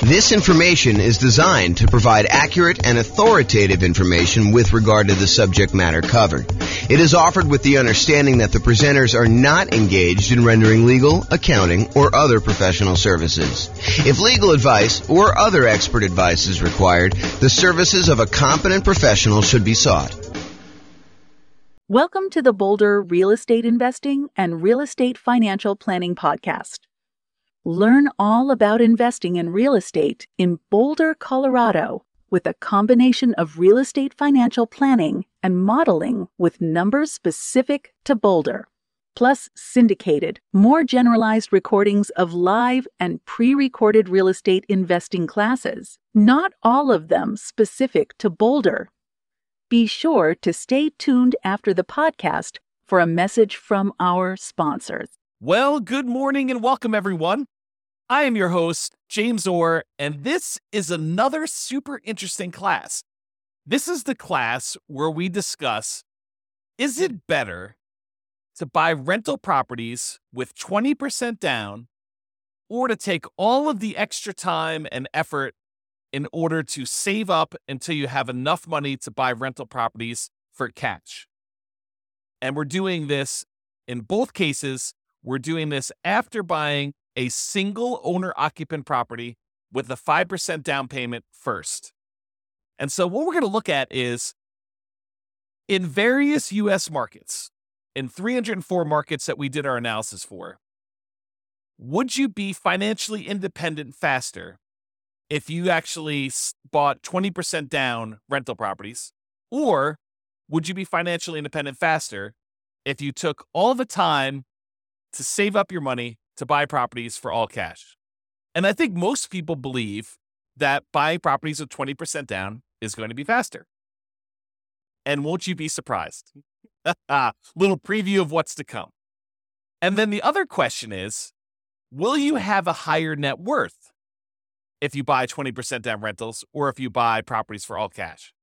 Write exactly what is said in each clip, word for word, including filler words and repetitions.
This information is designed to provide accurate and authoritative information with regard to the subject matter covered. It is offered with the understanding that the presenters are not engaged in rendering legal, accounting, or other professional services. If legal advice or other expert advice is required, the services of a competent professional should be sought. Welcome to the Boulder Real Estate Investing and Real Estate Financial Planning Podcast. Learn all about investing in real estate in Boulder, Colorado, with a combination of real estate financial planning and modeling with numbers specific to Boulder, plus syndicated, more generalized recordings of live and pre-recorded real estate investing classes, not all of them specific to Boulder. Be sure to stay tuned after the podcast for a message from our sponsors. Well, good morning and welcome, everyone. I am your host, James Orr, and this is another super interesting class. This is the class where we discuss, is it better to buy rental properties with twenty percent down or to take all of the extra time and effort in order to save up until you have enough money to buy rental properties for cash? And we're doing this in both cases. We're doing this after buying a single owner-occupant property with a five percent down payment first. And so what we're going to look at is, in various U S markets, in three hundred four markets that we did our analysis for, would you be financially independent faster if you actually bought twenty percent down rental properties? Or would you be financially independent faster if you took all the time to save up your money to buy properties for all cash? And I think most people believe that buying properties with twenty percent down is going to be faster. And won't you be surprised? Little preview of what's to come. And then the other question is, will you have a higher net worth if you buy twenty percent down rentals or if you buy properties for all cash?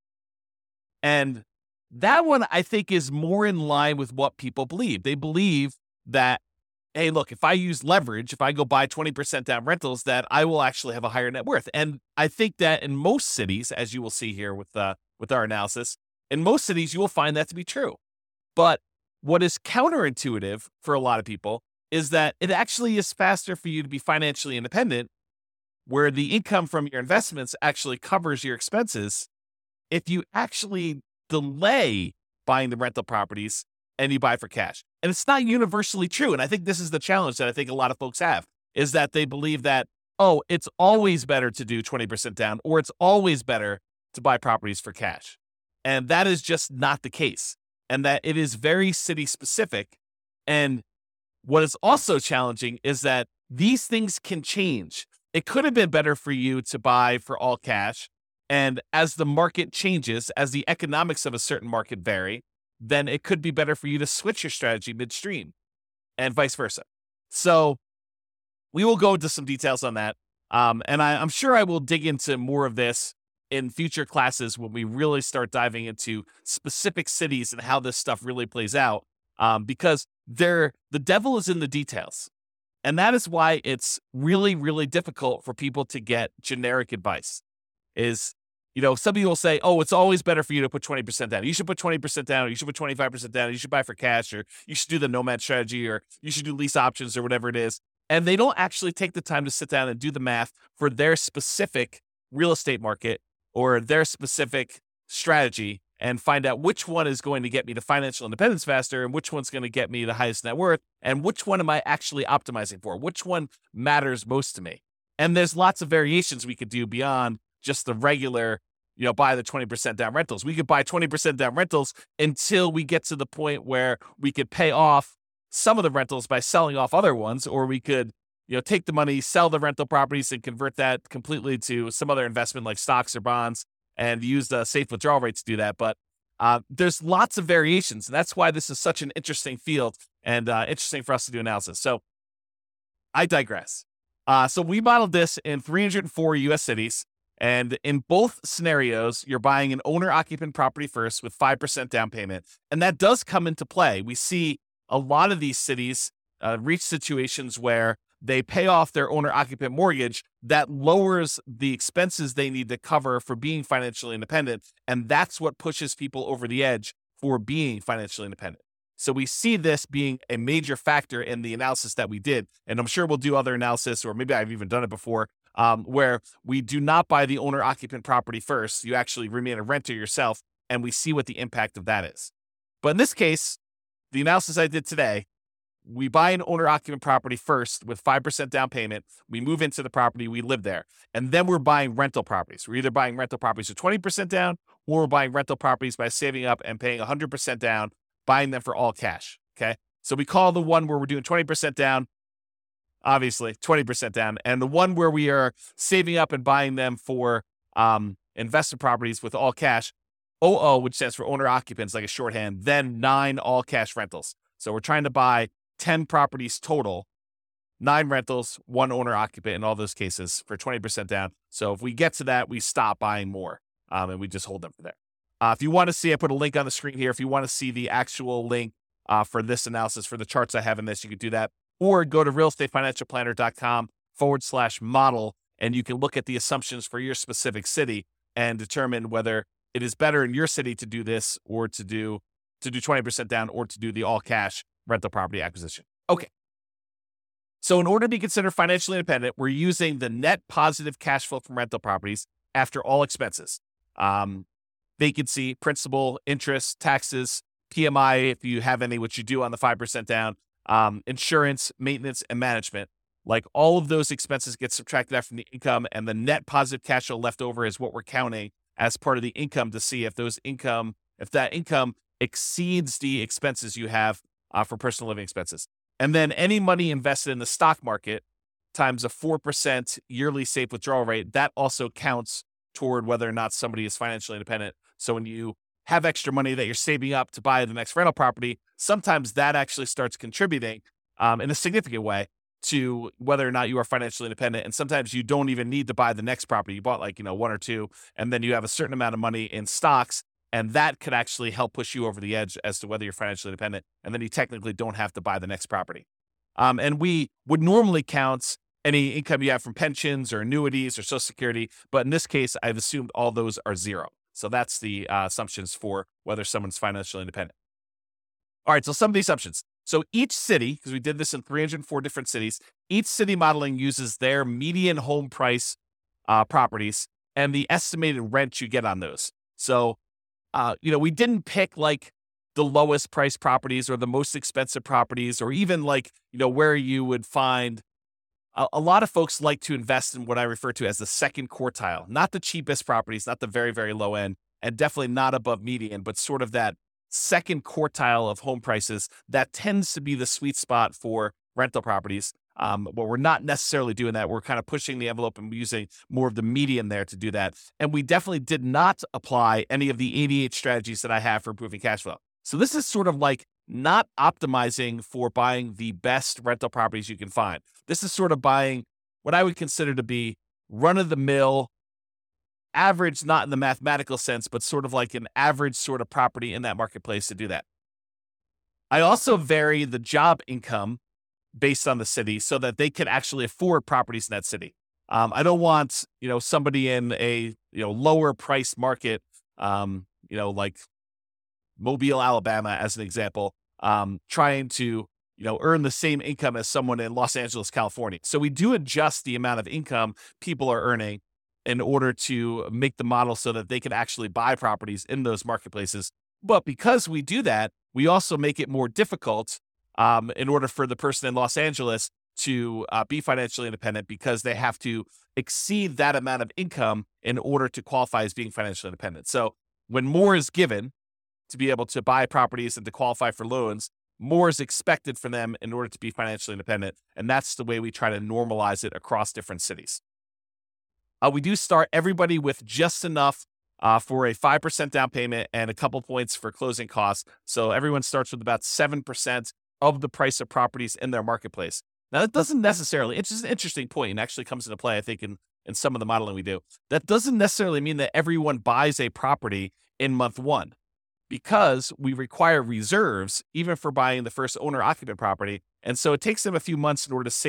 And that one, I think, is more in line with what people believe. They believe that, hey, look, if I use leverage, if I go buy twenty percent down rentals, that I will actually have a higher net worth. And I think that in most cities, as you will see here with uh, with our analysis, in most cities, you will find that to be true. But what is counterintuitive for a lot of people is that it actually is faster for you to be financially independent, where the income from your investments actually covers your expenses, if you actually delay buying the rental properties and you buy for cash. And it's not universally true. And I think this is the challenge that I think a lot of folks have, is that they believe that, oh, it's always better to do twenty percent down, or it's always better to buy properties for cash. And that is just not the case. And that it is very city specific. And what is also challenging is that these things can change. It could have been better for you to buy for all cash. And as the market changes, as the economics of a certain market vary, then it could be better for you to switch your strategy midstream and vice versa. So we will go into some details on that. Um, and I, I'm sure I will dig into more of this in future classes when we really start diving into specific cities and how this stuff really plays out. Um, because there, the devil is in the details. And that is why it's really, really difficult for people to get generic advice. Is, you know, some people say, oh, it's always better for you to put twenty percent down. You should put twenty percent down, or you should put twenty-five percent down, or you should buy for cash, or you should do the nomad strategy, or you should do lease options, or whatever it is. And they don't actually take the time to sit down and do the math for their specific real estate market or their specific strategy and find out which one is going to get me to financial independence faster and which one's going to get me the highest net worth and which one am I actually optimizing for, which one matters most to me. And there's lots of variations we could do beyond just the regular, you know, buy the twenty percent down rentals. We could buy twenty percent down rentals until we get to the point where we could pay off some of the rentals by selling off other ones, or we could, you know, take the money, sell the rental properties and convert that completely to some other investment like stocks or bonds and use the safe withdrawal rate to do that. But uh, there's lots of variations. And that's why this is such an interesting field and uh, interesting for us to do analysis. So I digress. Uh, so we modeled this in three hundred four U S cities. And in both scenarios, you're buying an owner-occupant property first with five percent down payment. And that does come into play. We see a lot of these cities uh, reach situations where they pay off their owner-occupant mortgage. That lowers the expenses they need to cover for being financially independent, and that's what pushes people over the edge for being financially independent. So we see this being a major factor in the analysis that we did, and I'm sure we'll do other analysis, or maybe I've even done it before, um, where we do not buy the owner-occupant property first. You actually remain a renter yourself, and we see what the impact of that is. But in this case, the analysis I did today, we buy an owner-occupant property first with five percent down payment. We move into the property, we live there. And then we're buying rental properties. We're either buying rental properties with twenty percent down, or we're buying rental properties by saving up and paying one hundred percent down, buying them for all cash, okay? So we call the one where we're doing twenty percent down, obviously, twenty percent down. And the one where we are saving up and buying them for um, investment properties with all cash, O O, which stands for owner-occupants, like a shorthand, then nine all-cash rentals. So we're trying to buy ten properties total, nine rentals, one owner-occupant in all those cases for twenty percent down. So if we get to that, we stop buying more, um, and we just hold them for there. Uh, if you want to see, I put a link on the screen here. If you want to see the actual link uh, for this analysis, for the charts I have in this, you can do that. Or go to realestateFinancialPlanner.com forward slash model, and you can look at the assumptions for your specific city and determine whether it is better in your city to do this or to do to do twenty percent down or to do the all-cash rental property acquisition. Okay. So in order to be considered financially independent, we're using the net positive cash flow from rental properties after all expenses. Um, vacancy, principal, interest, taxes, P M I, if you have any, which you do on the five percent down, um, insurance, maintenance, and management. Like all of those expenses get subtracted out from the income, and the net positive cash flow left over is what we're counting as part of the income to see if those income, if that income exceeds the expenses you have uh, for personal living expenses. And then any money invested in the stock market times a four percent yearly safe withdrawal rate, that also counts toward whether or not somebody is financially independent. So when you have extra money that you're saving up to buy the next rental property, sometimes that actually starts contributing um, in a significant way to whether or not you are financially independent. And sometimes you don't even need to buy the next property. You bought like, you know, one or two, and then you have a certain amount of money in stocks, and that could actually help push you over the edge as to whether you're financially independent. And then you technically don't have to buy the next property. Um, and we would normally count any income you have from pensions or annuities or Social Security. But in this case, I've assumed all those are zero. So that's the uh, assumptions for whether someone's financially independent. All right, so some of the assumptions. So each city, because we did this in three hundred four different cities, each city modeling uses their median home price uh, properties and the estimated rent you get on those. So, uh, you know, we didn't pick like the lowest price properties or the most expensive properties, or even like, you know, where you would find a, a lot of folks like to invest in what I refer to as the second quartile, not the cheapest properties, not the very, very low end, and definitely not above median, but sort of that second quartile of home prices. That tends to be the sweet spot for rental properties. Um, but we're not necessarily doing that. We're kind of pushing the envelope and using more of the median there to do that. And we definitely did not apply any of the eighty-eight strategies that I have for improving cash flow. So this is sort of like not optimizing for buying the best rental properties you can find. This is sort of buying what I would consider to be run-of-the-mill, average, not in the mathematical sense, but sort of like an average sort of property in that marketplace to do that. I also vary the job income based on the city so that they can actually afford properties in that city. Um, I don't want, you know, somebody in a, you know, lower price market, um, you know, like Mobile, Alabama, as an example, um, trying to, you know, earn the same income as someone in Los Angeles, California. So we do adjust the amount of income people are earning in order to make the model so that they can actually buy properties in those marketplaces. But because we do that, we also make it more difficult um, in order for the person in Los Angeles to uh, be financially independent, because they have to exceed that amount of income in order to qualify as being financially independent. So when more is given to be able to buy properties and to qualify for loans, more is expected from them in order to be financially independent. And that's the way we try to normalize it across different cities. Uh, we do start everybody with just enough uh, for a five percent down payment and a couple points for closing costs. So everyone starts with about seven percent of the price of properties in their marketplace. Now, that doesn't necessarily, it's just an interesting point and actually comes into play, I think, in, in some of the modeling we do. That doesn't necessarily mean that everyone buys a property in month one, because we require reserves even for buying the first owner-occupant property. And so it takes them a few months in order to save up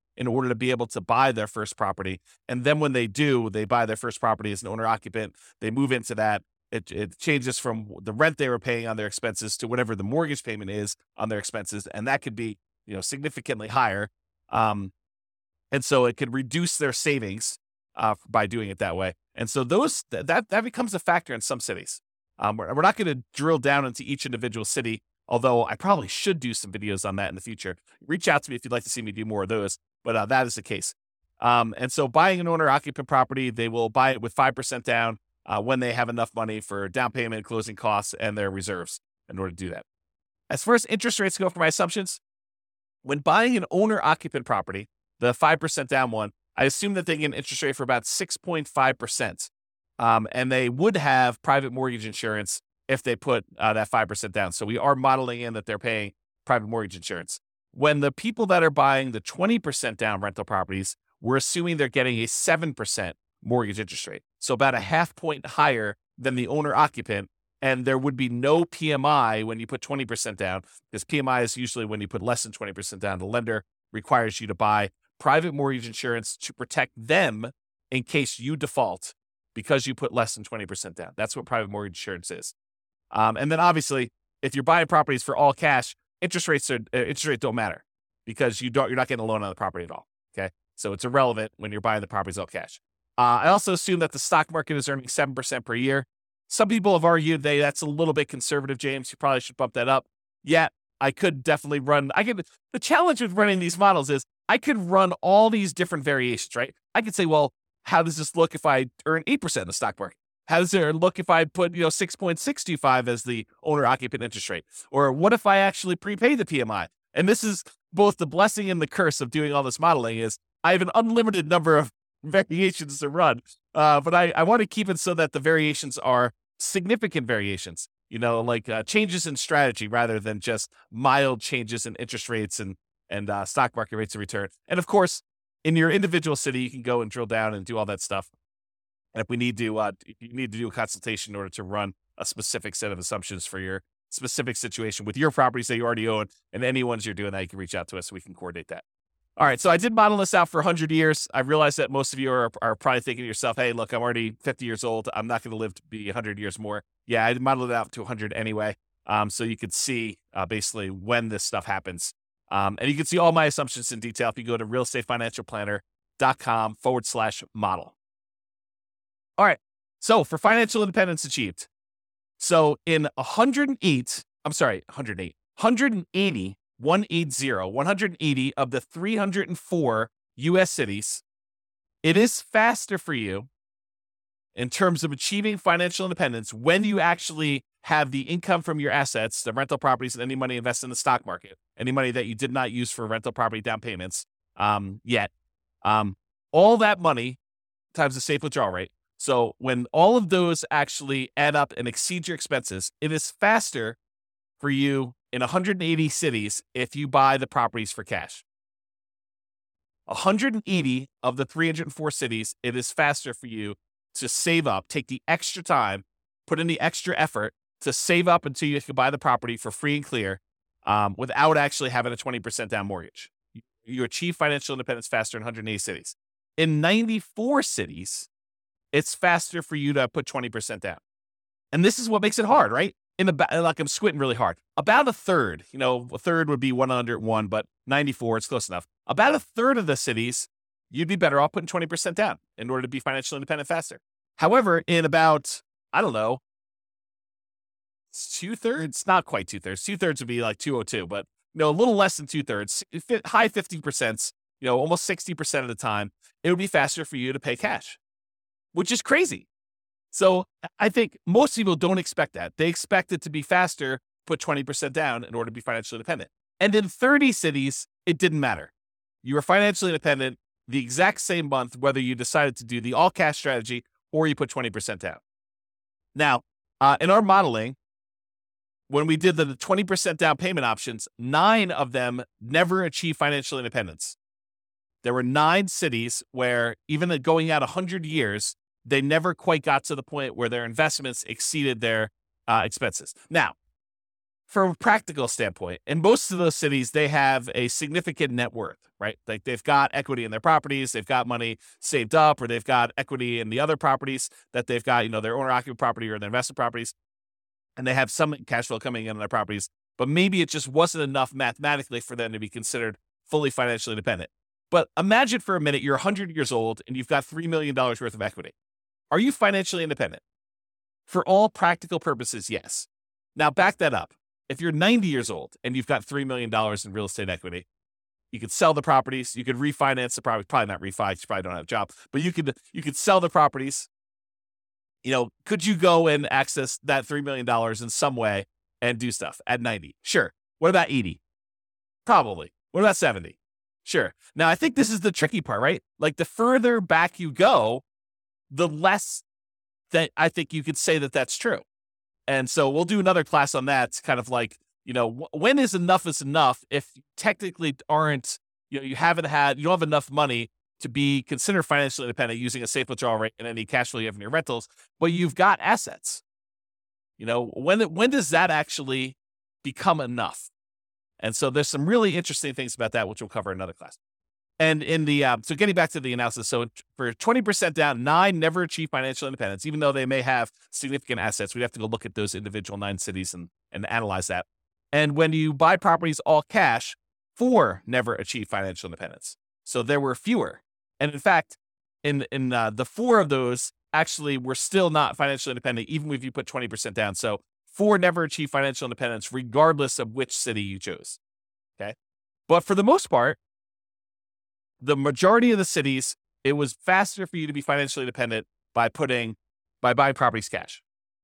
in order to be able to buy their first property. And then when they do, they buy their first property as an owner occupant, they move into that. It, it changes from the rent they were paying on their expenses to whatever the mortgage payment is on their expenses. And that could be, you know, significantly higher. Um, and so it could reduce their savings uh, by doing it that way. And so those th- that that becomes a factor in some cities. Um, we're, we're not going to drill down into each individual city, although I probably should do some videos on that in the future. Reach out to me if you'd like to see me do more of those, but uh, that is the case. Um, and so buying an owner-occupant property, they will buy it with five percent down uh, when they have enough money for down payment, closing costs, and their reserves in order to do that. As far as interest rates go for my assumptions, when buying an owner-occupant property, the five percent down one, I assume that they get an interest rate for about six point five percent. Um, and they would have private mortgage insurance if they put uh, that five percent down. So we are modeling in that they're paying private mortgage insurance. When the people that are buying the twenty percent down rental properties, we're assuming they're getting a seven percent mortgage interest rate. So about a half point higher than the owner occupant. And there would be no P M I when you put twenty percent down, because P M I is usually when you put less than twenty percent down. The lender requires you to buy private mortgage insurance to protect them in case you default because you put less than twenty percent down. That's what private mortgage insurance is. Um, and then obviously, if you're buying properties for all cash, interest rates are uh, interest rates don't matter because you don't you're not getting a loan on the property at all. Okay, so it's irrelevant when you're buying the properties all cash. Uh, I also assume that the stock market is earning seven percent per year. Some people have argued they that's a little bit conservative, James. You probably should bump that up. Yeah, I could definitely run. I could. The challenge with running these models is I could run all these different variations, right? I could say, well, how does this look if I earn eight percent in the stock market? How does it look if I put, you know, six point six two five as the owner occupant interest rate? Or what if I actually prepay the P M I? And this is both the blessing and the curse of doing all this modeling is I have an unlimited number of variations to run. Uh, but I, I want to keep it so that the variations are significant variations, you know, like uh, changes in strategy rather than just mild changes in interest rates and, and uh, stock market rates of return. And of course, in your individual city, you can go and drill down and do all that stuff. And if we need to, uh, if you need to do a consultation in order to run a specific set of assumptions for your specific situation with your properties that you already own and any ones you're doing that, you can reach out to us so we can coordinate that. All right, so I did model this out for one hundred years. I realize that most of you are, are probably thinking to yourself, hey, look, I'm already fifty years old. I'm not going to live to be one hundred years more. Yeah, I modeled it out to one hundred anyway, um, so you could see uh, basically when this stuff happens. Um, and you can see all my assumptions in detail if you go to realestatefinancialplanner.com forward slash model. All right, so for financial independence achieved. So in one hundred eight, I'm sorry, one hundred eight, one hundred eighty, one eighty, one hundred eighty of the three hundred four U S cities, it is faster for you in terms of achieving financial independence when you actually have the income from your assets, the rental properties, and any money invested in the stock market, any money that you did not use for rental property down payments um, yet. Um, all that money times the safe withdrawal rate. So when all of those actually add up and exceed your expenses, it is faster for you in one hundred eighty cities if you buy the properties for cash. one hundred eighty of the three hundred four cities, it is faster for you to save up, take the extra time, put in the extra effort to save up until you can buy the property for free and clear um, without actually having a twenty percent down mortgage. You, you achieve financial independence faster in one hundred eighty cities. In ninety-four cities, it's faster for you to put twenty percent down. And this is what makes it hard, right? In about, like I'm squinting really hard. About a third, you know, a third would be one hundred one, but ninety-four, it's close enough. About a third of the cities, you'd be better off putting twenty percent down in order to be financially independent faster. However, in about, I don't know, two thirds, not quite two thirds. Two thirds would be like two oh two, but you know, a little less than two thirds, high fifty percent, you know, almost sixty percent of the time, it would be faster for you to pay cash, which is crazy. So I think most people don't expect that. They expect it to be faster, put twenty percent down in order to be financially independent. And in thirty cities, it didn't matter. You were financially independent the exact same month, whether you decided to do the all cash strategy or you put twenty percent down. Now, uh, in our modeling, when we did the twenty percent down payment options, nine of them never achieved financial independence. There were nine cities where even going out one hundred years, they never quite got to the point where their investments exceeded their uh, expenses. Now, from a practical standpoint, in most of those cities, they have a significant net worth, right? Like they've got equity in their properties, they've got money saved up, or they've got equity in the other properties that they've got, you know, their owner-occupied property or their investment properties, and they have some cash flow coming in on their properties, but maybe it just wasn't enough mathematically for them to be considered fully financially independent. But imagine for a minute, you're one hundred years old and you've got three million dollars worth of equity. Are you financially independent? For all practical purposes, yes. Now back that up. If you're ninety years old and you've got three million dollars in real estate equity, you could sell the properties, you could refinance the property, probably not refi, you probably don't have a job, but you could you could sell the properties. You know, could you go and access that three million dollars in some way and do stuff at ninety? Sure. What about eighty? Probably. What about seventy? Sure. Now, I think this is the tricky part, right? Like the further back you go, the less that I think you could say that that's true. And so we'll do another class on that. It's kind of like, you know, when is enough is enough if you technically aren't, you know, you haven't had, you don't have enough money to be considered financially independent using a safe withdrawal rate and any cash flow you have in your rentals, but you've got assets. You know, when, when does that actually become enough? And so there's some really interesting things about that, which we'll cover in another class. And in the, um, so getting back to the analysis, so for twenty percent down, nine never achieve financial independence, even though they may have significant assets. We'd have to go look at those individual nine cities and, and analyze that. And when you buy properties all cash, four never achieve financial independence. So there were fewer. And in fact, in, in uh, the four of those actually were still not financially independent, even if you put twenty percent down. So four never achieve financial independence, regardless of which city you chose. Okay. But for the most part, the majority of the cities, it was faster for you to be financially independent by putting, by buying properties cash.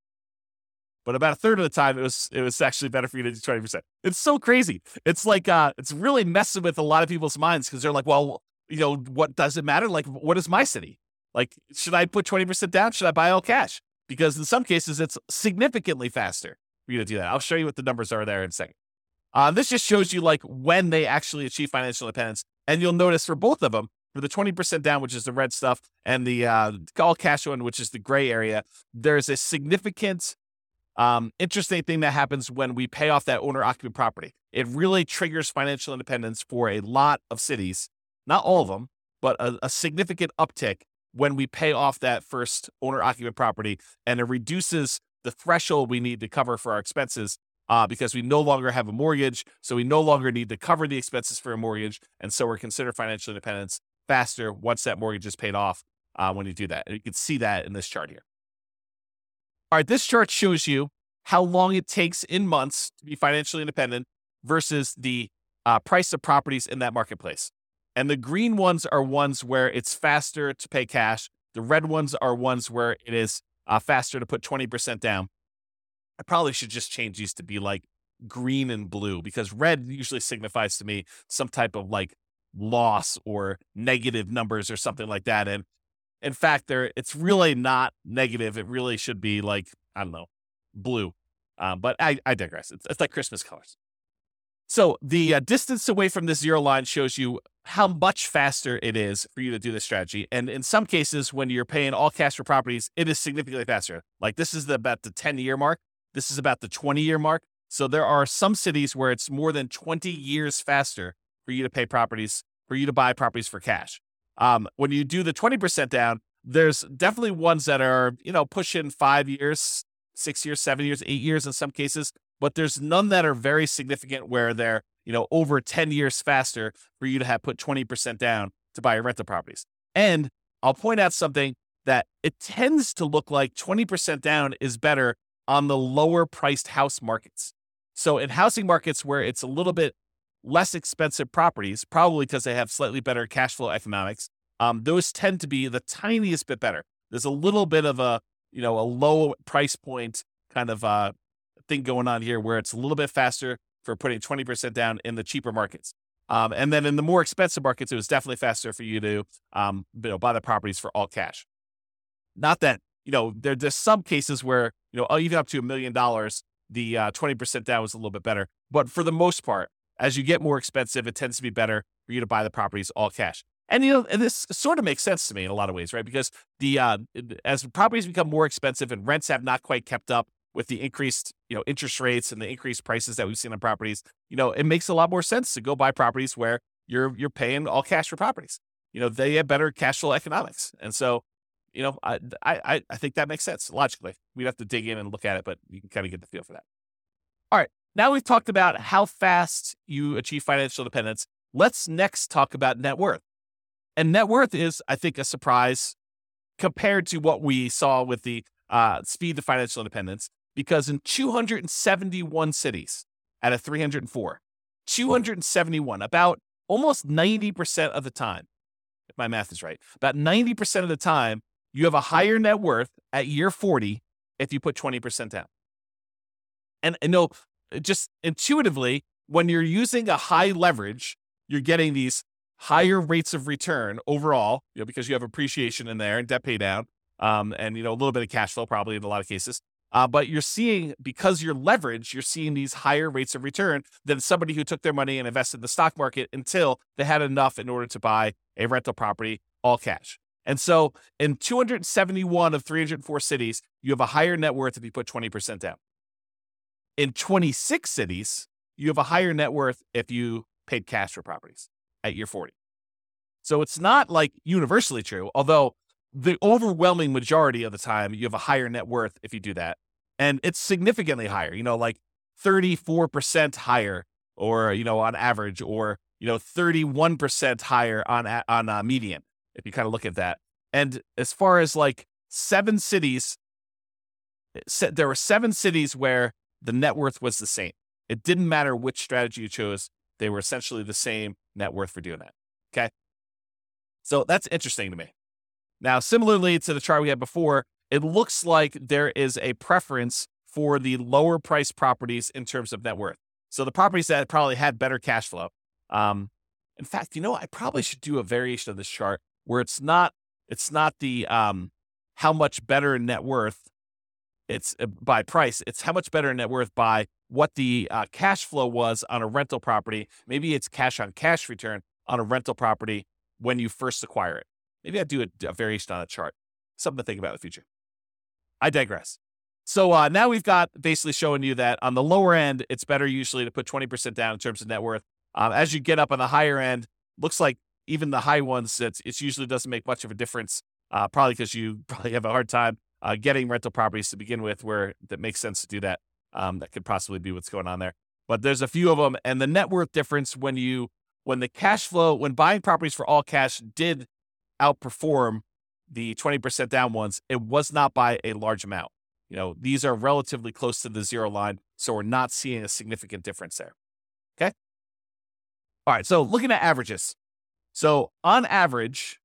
But about a third of the time, it was it was actually better for you to do twenty percent. It's so crazy. It's like, uh, it's really messing with a lot of people's minds because they're like, well, you know, what does it matter? Like, what is my city? Like, should I put twenty percent down? Should I buy all cash? Because in some cases, it's significantly faster for you to do that. I'll show you what the numbers are there in a second. Uh, this just shows you like when they actually achieve financial independence. And you'll notice for both of them, for the twenty percent down, which is the red stuff, and the uh, all cash one, which is the gray area, there's a significant, um, interesting thing that happens when we pay off that owner-occupied property. It really triggers financial independence for a lot of cities, not all of them, but a, a significant uptick when we pay off that first owner-occupied property, and it reduces the threshold we need to cover for our expenses. Uh, because we no longer have a mortgage, so we no longer need to cover the expenses for a mortgage, and so we're considered financial independence faster once that mortgage is paid off uh, when you do that. And you can see that in this chart here. All right, this chart shows you how long it takes in months to be financially independent versus the uh, price of properties in that marketplace. And the green ones are ones where it's faster to pay cash. The red ones are ones where it is uh, faster to put twenty percent down. I probably should just change these to be like green and blue because red usually signifies to me some type of like loss or negative numbers or something like that. And in fact, there it's really not negative. It really should be like, I don't know, blue. Um, but I, I digress. It's, it's like Christmas colors. So the uh, distance away from this zero line shows you how much faster it is for you to do this strategy. And in some cases, when you're paying all cash for properties, it is significantly faster. Like this is the, about the ten year mark. This is about the twenty year mark. So there are some cities where it's more than twenty years faster for you to pay properties, for you to buy properties for cash. Um, when you do the twenty percent down, there's definitely ones that are, you know, pushing five years, six years, seven years, eight years in some cases, but there's none that are very significant where they're, you know, over ten years faster for you to have put twenty percent down to buy your rental properties. And I'll point out something that it tends to look like twenty percent down is better on the lower priced house markets. So in housing markets where it's a little bit less expensive properties, probably because they have slightly better cash flow economics, um, those tend to be the tiniest bit better. There's a little bit of a, you know, a low price point kind of uh, thing going on here where it's a little bit faster for putting twenty percent down in the cheaper markets. Um, and then in the more expensive markets, it was definitely faster for you to um, you know, buy the properties for all cash. Not that, you know, there, there's some cases where, you know, even up to a million dollars, the uh, twenty percent down was a little bit better. But for the most part, as you get more expensive, it tends to be better for you to buy the properties all cash. And, you know, and this sort of makes sense to me in a lot of ways, right? Because the uh, as properties become more expensive and rents have not quite kept up with the increased, you know, interest rates and the increased prices that we've seen on properties, you know, it makes a lot more sense to go buy properties where you're you're paying all cash for properties. You know, they have better cash flow economics. And so, you know, I I I think that makes sense logically. We'd have to dig in and look at it, but you can kind of get the feel for that. All right. Now we've talked about how fast you achieve financial independence. Let's next talk about net worth. And net worth is, I think, a surprise compared to what we saw with the uh, speed to financial independence, because in two hundred seventy-one cities out of three hundred four, two hundred seventy-one, about almost ninety percent of the time, if my math is right, about ninety percent of the time, you have a higher net worth at year forty if you put twenty percent down. And, and no, just intuitively, when you're using a high leverage, you're getting these higher rates of return overall, you know, because you have appreciation in there and debt pay down, um, and, you know, a little bit of cash flow probably in a lot of cases. Uh, but you're seeing, because you're leveraged, you're seeing these higher rates of return than somebody who took their money and invested in the stock market until they had enough in order to buy a rental property all cash. And so in two hundred seventy-one of three hundred four cities, you have a higher net worth if you put twenty percent down. In twenty-six cities, you have a higher net worth if you paid cash for properties at year forty. So it's not like universally true, although the overwhelming majority of the time, you have a higher net worth if you do that. And it's significantly higher, you know, like thirty-four percent higher, or, you know, on average, or, you know, thirty-one percent higher on, on uh, median, if you kind of look at that. And as far as like seven cities, there were seven cities where the net worth was the same. It didn't matter which strategy you chose. They were essentially the same net worth for doing that. Okay. So that's interesting to me. Now, similarly to the chart we had before, it looks like there is a preference for the lower price properties in terms of net worth. So the properties that probably had better cash flow. Um, in fact, you know, I probably should do a variation of this chart where it's not, it's not the, um, how much better net worth it's uh, by price. It's how much better net worth by what the uh, cash flow was on a rental property. Maybe it's cash on cash return on a rental property when you first acquire it. Maybe I'd do a, a variation on a chart. Something to think about in the future. I digress. So uh, now we've got basically showing you that on the lower end, it's better usually to put twenty percent down in terms of net worth. Um, as you get up on the higher end, looks like even the high ones, it's, it usually doesn't make much of a difference, uh, probably because you probably have a hard time uh, getting rental properties to begin with where that makes sense to do that. Um, that could possibly be what's going on there. But there's a few of them. And the net worth difference when you, when the cash flow, when buying properties for all cash did outperform the twenty percent down ones, it was not by a large amount. You know, these are relatively close to the zero line, so we're not seeing a significant difference there. Okay. All right. So looking at averages. So on average,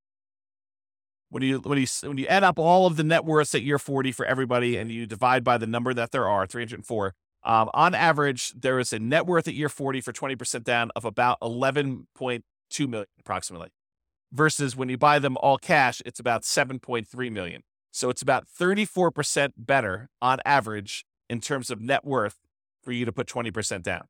when you when you when you add up all of the net worths at year forty for everybody, and you divide by the number that there are, three hundred four, um, on average, there is a net worth at year forty for twenty percent down of about eleven point two million approximately. Versus when you buy them all cash, it's about seven point three million. So it's about thirty-four percent better on average in terms of net worth for you to put twenty percent down.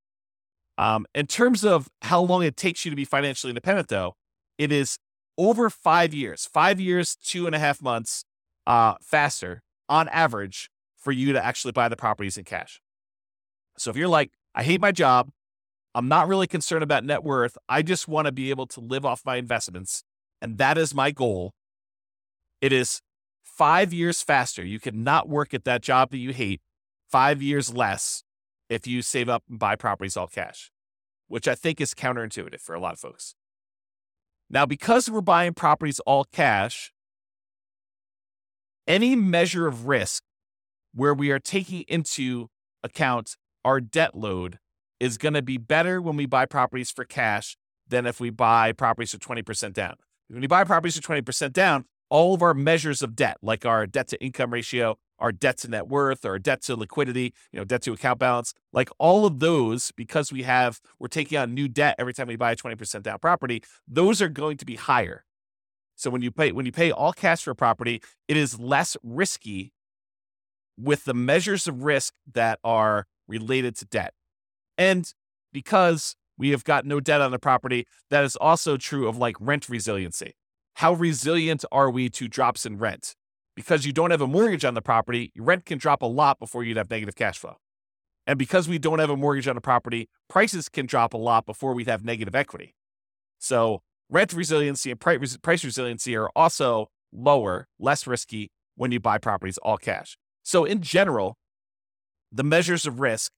Um, in terms of how long it takes you to be financially independent, though, it is over five years, five years, two and a half months uh, faster on average for you to actually buy the properties in cash. So if you're like, I hate my job, I'm not really concerned about net worth, I just want to be able to live off my investments, and that is my goal, it is five years faster. You cannot work at that job that you hate five years less if you save up and buy properties all cash, which I think is counterintuitive for a lot of folks. Now, because we're buying properties all cash, any measure of risk where we are taking into account our debt load is going to be better when we buy properties for cash than if we buy properties for twenty percent down. When you buy properties for twenty percent down, all of our measures of debt, like our debt to income ratio, our debt to net worth, or debt to liquidity, you know, debt to account balance, like all of those, because we have, we're taking on new debt every time we buy a twenty percent down property, those are going to be higher. So when you pay, when you pay all cash for a property, it is less risky with the measures of risk that are related to debt. And because we have got no debt on the property, that is also true of like rent resiliency. How resilient are we to drops in rent? because you don't have a mortgage on the property, your rent can drop a lot before you'd have negative cash flow. And because we don't have a mortgage on the property, prices can drop a lot before we'd have negative equity. So rent resiliency and price resiliency are also lower, less risky when you buy properties all cash. So in general, the measures of risk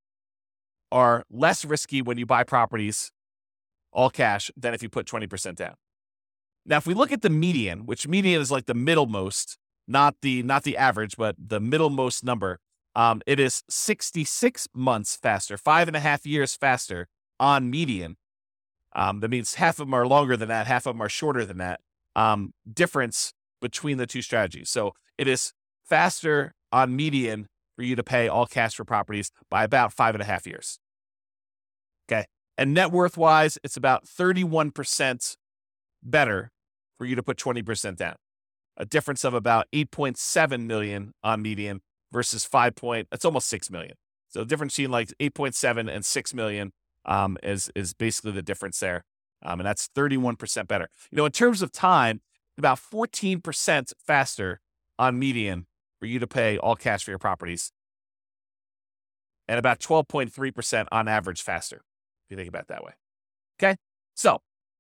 are less risky when you buy properties all cash than if you put twenty percent down. Now, if we look at the median, which median is like the middlemost, not the not the average, but the middlemost number, um, it is sixty-six months faster, five and a half years faster on median. Um, that means half of them are longer than that, half of them are shorter than that. Um, difference between the two strategies. So it is faster on median for you to pay all cash for properties by about five and a half years. Okay. And net worth wise, it's about thirty-one percent better for you to put twenty percent down. A difference of about eight point seven million on median versus five point, that's almost six million. So the difference between like eight point seven and six million um, is, is basically the difference there. Um, and that's thirty-one percent better. You know, in terms of time, about fourteen percent faster on median for you to pay all cash for your properties, and about twelve point three percent on average faster, if you think about it that way. Okay. So,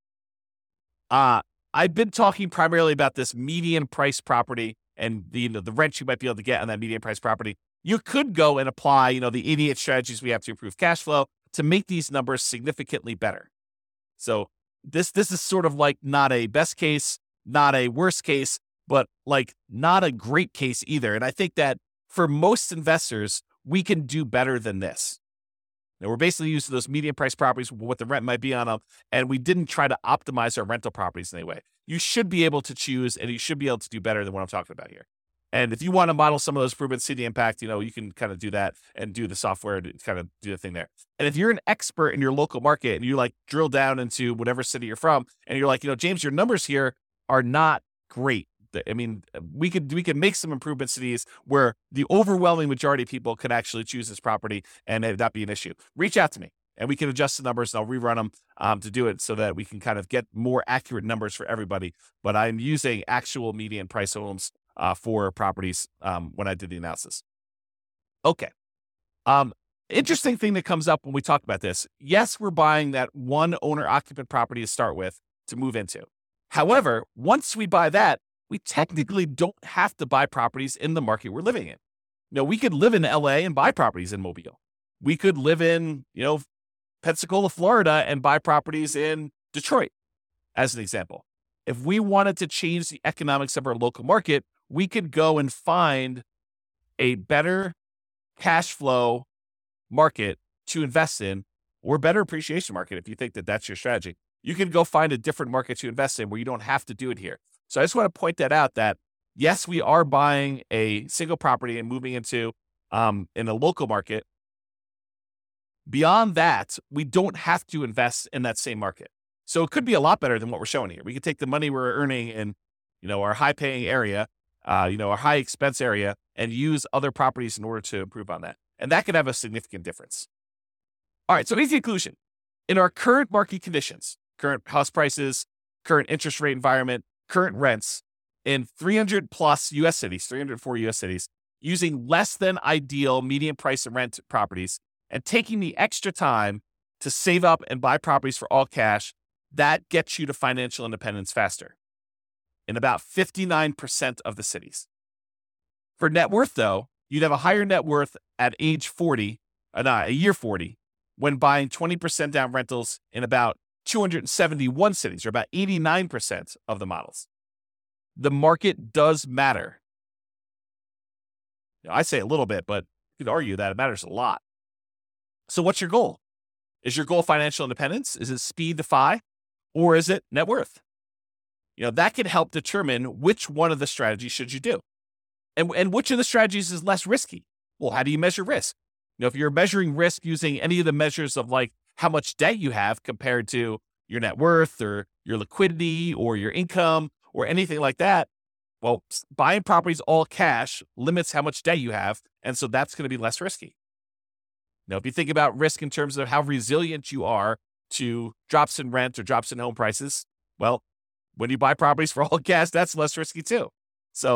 uh, I've been talking primarily about this median price property and the, you know, the rent you might be able to get on that median price property. You could go and apply, you know, the eighty-eight strategies we have to improve cash flow to make these numbers significantly better. So this, this is sort of like not a best case, not a worst case, but like not a great case either. And I think that for most investors, we can do better than this. Now, we're basically using those median price properties, what the rent might be on them, and we didn't try to optimize our rental properties in any way. You should be able to choose, and you should be able to do better than what I'm talking about here. And if you want to model some of those improvements, see the impact, you know, you can kind of do that and do the software to kind of do the thing there. And if you're an expert in your local market and you like drill down into whatever city you're from, and you're like, you know, James, your numbers here are not great. I mean, we could we could make some improvements to these where the overwhelming majority of people could actually choose this property and it not be an issue. Reach out to me and we can adjust the numbers and I'll rerun them um, to do it so that we can kind of get more accurate numbers for everybody. But I'm using actual median price homes uh, for properties um, when I did the analysis. Okay. Um, interesting thing that comes up when we talk about this. Yes, we're buying that one owner occupant property to start with to move into. However, once we buy that, we technically don't have to buy properties in the market we're living in. You know, we could live in L A and buy properties in Mobile. We could live in, you know, Pensacola, Florida, and buy properties in Detroit, as an example. If we wanted to change the economics of our local market, we could go and find a better cash flow market to invest in, or better appreciation market if you think that that's your strategy. You can go find a different market to invest in where you don't have to do it here. So I just want to point that out that, yes, we are buying a single property and moving into um, in a local market. Beyond that, we don't have to invest in that same market. So it could be a lot better than what we're showing here. We could take the money we're earning in, you know, our high-paying area, uh, you know, our high-expense area, and use other properties in order to improve on that. And that could have a significant difference. All right, so easy conclusion. In our current market conditions, current house prices, current interest rate environment, current rents in three hundred plus U S cities, three hundred four U S cities, using less than ideal median price and rent properties and taking the extra time to save up and buy properties for all cash, that gets you to financial independence faster in about fifty-nine percent of the cities. For net worth, though, you'd have a higher net worth at age forty, uh, not a year forty, when buying twenty percent down rentals in about two hundred seventy-one cities, or about eighty-nine percent of the models. The market does matter. You know, I say a little bit, but you could argue that it matters a lot. So what's your goal? Is your goal financial independence? Is it speed to F I? Or is it net worth? You know, that can help determine which one of the strategies should you do. And, and which of the strategies is less risky? Well, how do you measure risk? You know, if you're measuring risk using any of the measures of like how much debt you have compared to your net worth or your liquidity or your income or anything like that, well, buying properties all cash limits how much debt you have. And so that's going to be less risky. Now, if you think about risk in terms of how resilient you are to drops in rent or drops in home prices, well, when you buy properties for all cash, that's less risky too. So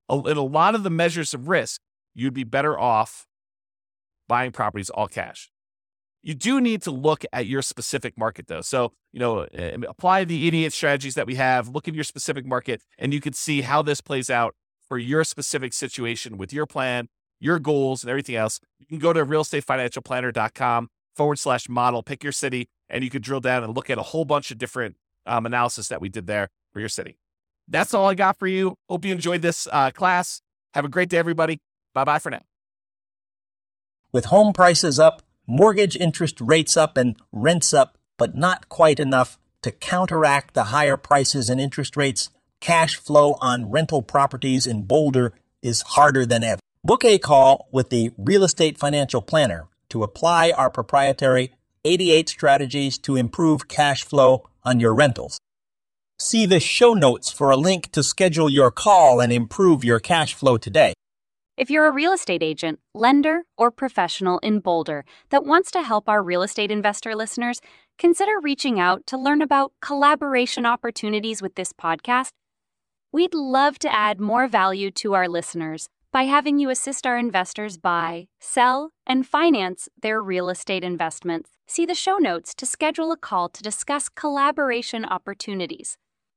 a- in a lot of the measures of risk, you'd be better off buying properties all cash. You do need to look at your specific market, though. So, you know, uh, apply the idiot strategies that we have, look at your specific market, and you can see how this plays out for your specific situation with your plan, your goals, and everything else. You can go to realestatefinancialplanner.com forward slash model, pick your city, and you can drill down and look at a whole bunch of different um, analysis that we did there for your city. That's all I got for you. Hope you enjoyed this uh, class. Have a great day, everybody. Bye-bye for now. With home prices up, mortgage interest rates up, and rents up, but not quite enough to counteract the higher prices and interest rates, cash flow on rental properties in Boulder is harder than ever. Book a call with the Real Estate Financial Planner to apply our proprietary eighty-eight strategies to improve cash flow on your rentals. See the show notes for a link to schedule your call and improve your cash flow today. If you're a real estate agent, lender, or professional in Boulder that wants to help our real estate investor listeners, consider reaching out to learn about collaboration opportunities with this podcast. We'd love to add more value to our listeners by having you assist our investors buy, sell, and finance their real estate investments. See the show notes to schedule a call to discuss collaboration opportunities.